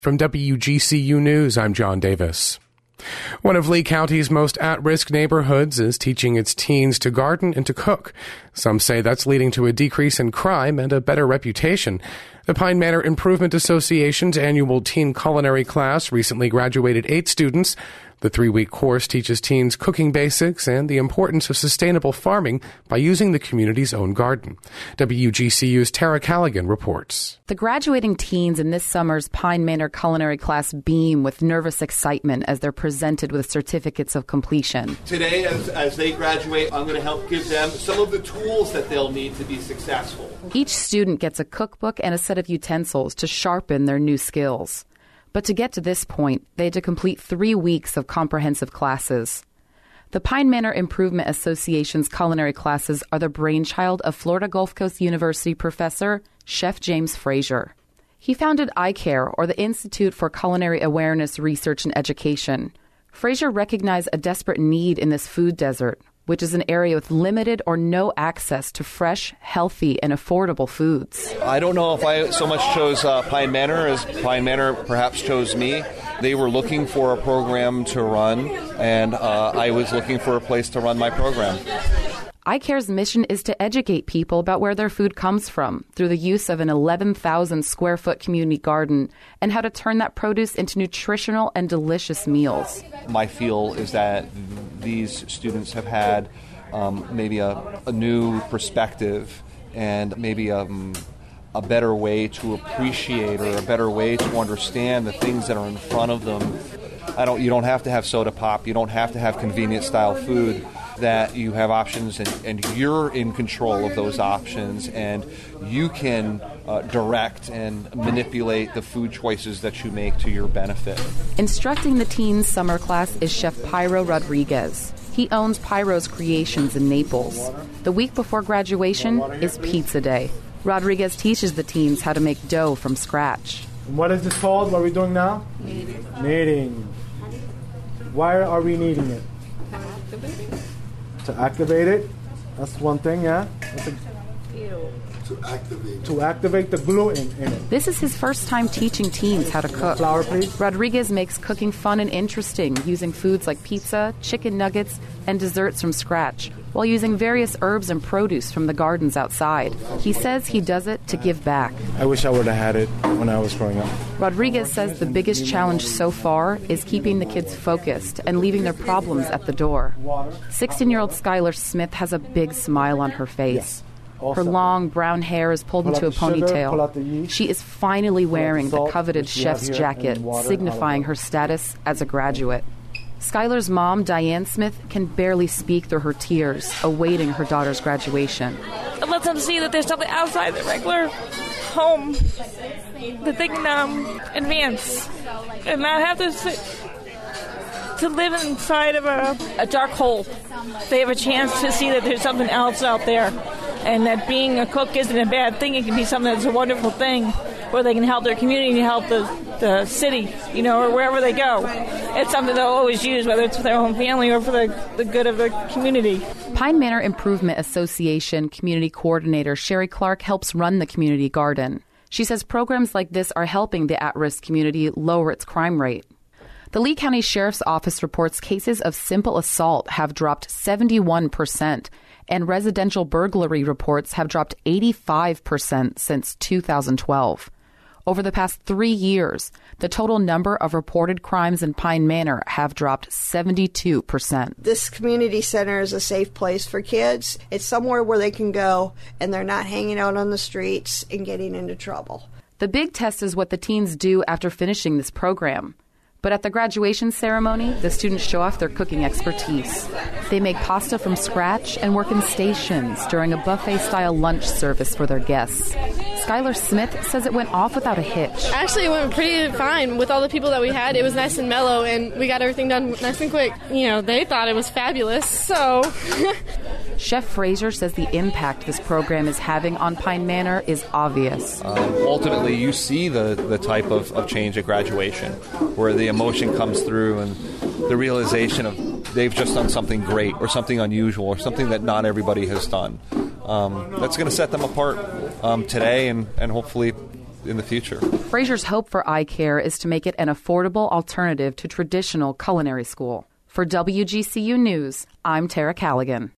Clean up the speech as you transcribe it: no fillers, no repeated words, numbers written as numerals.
From WGCU News, I'm John Davis. One of Lee County's most at-risk neighborhoods is teaching its teens to garden and to cook. Some say that's leading to a decrease in crime and a better reputation. The Pine Manor Improvement Association's annual teen culinary class recently graduated 8 students. The 3-week course teaches teens cooking basics and the importance of sustainable farming by using the community's own garden. WGCU's Tara Callaghan reports. The graduating teens in this summer's Pine Manor culinary class beam with nervous excitement as they're presented with certificates of completion. Today, as they graduate, I'm going to help give them some of the tools that they'll need to be successful. Each student gets a cookbook and a set of utensils to sharpen their new skills. But to get to this point, they had to complete 3 weeks of comprehensive classes. The Pine Manor Improvement Association's culinary classes are the brainchild of Florida Gulf Coast University professor Chef James Frazier. He founded iCare, or the Institute for Culinary Awareness, Research, and Education. Frazier recognized a desperate need in this food desert, which is an area with limited or no access to fresh, healthy, and affordable foods. I don't know if I so much chose Pine Manor as Pine Manor perhaps chose me. They were looking for a program to run, and I was looking for a place to run my program. iCare's mission is to educate people about where their food comes from through the use of an 11,000 square foot community garden and how to turn that produce into nutritional and delicious meals. My feel is that these students have had maybe a new perspective and maybe a better way to appreciate or a better way to understand the things that are in front of them. You don't have to have soda pop. You don't have to have convenient style food. That you have options and you're in control of those options and you can direct and manipulate the food choices that you make to your benefit. Instructing the teens' summer class is Chef Pyro Rodriguez. He owns Pyro's Creations in Naples. The week before graduation is pizza day. Rodriguez teaches the teens how to make dough from scratch. And what is this called? What are we doing now? Kneading. Why are we kneading it? To activate it. That's one thing, yeah? To activate the gluten in it. This is his first time teaching teens how to cook. Flour, please. Rodriguez makes cooking fun and interesting, using foods like pizza, chicken nuggets, and desserts from scratch, while using various herbs and produce from the gardens outside. He says he does it to give back. I wish I would have had it when I was growing up. Rodriguez says the biggest challenge so far is keeping the kids focused and leaving their problems at the door. 16-year-old Skylar Smith has a big smile on her face. Her long brown hair is pulled into a ponytail. She is finally wearing the coveted chef's jacket, signifying her status as a graduate. Skylar's mom, Diane Smith, can barely speak through her tears, awaiting her daughter's graduation. It lets them see that there's something outside the regular home that they can advance and not have to live inside of a dark hole. They have a chance to see that there's something else out there and that being a cook isn't a bad thing. It can be something that's a wonderful thing where they can help their community, help the city, or wherever they go. It's something they'll always use, whether it's for their own family or for the good of the community. Pine Manor Improvement Association Community Coordinator Sherry Clark helps run the community garden. She says programs like this are helping the at-risk community lower its crime rate. The Lee County Sheriff's Office reports cases of simple assault have dropped 71%, and residential burglary reports have dropped 85% since 2012. Over the past 3 years, the total number of reported crimes in Pine Manor have dropped 72%. This community center is a safe place for kids. It's somewhere where they can go and they're not hanging out on the streets and getting into trouble. The big test is what the teens do after finishing this program. But at the graduation ceremony, the students show off their cooking expertise. They make pasta from scratch and work in stations during a buffet-style lunch service for their guests. Skylar Smith says it went off without a hitch. Actually, it went pretty fine with all the people that we had. It was nice and mellow, and we got everything done nice and quick. They thought it was fabulous, so... Chef Frazier says the impact this program is having on Pine Manor is obvious. Ultimately, you see the type of change at graduation, where the emotion comes through and the realization of they've just done something great or something unusual or something that not everybody has done. That's going to set them apart today and hopefully in the future. Fraser's hope for eye care is to make it an affordable alternative to traditional culinary school. For WGCU News, I'm Tara Callaghan.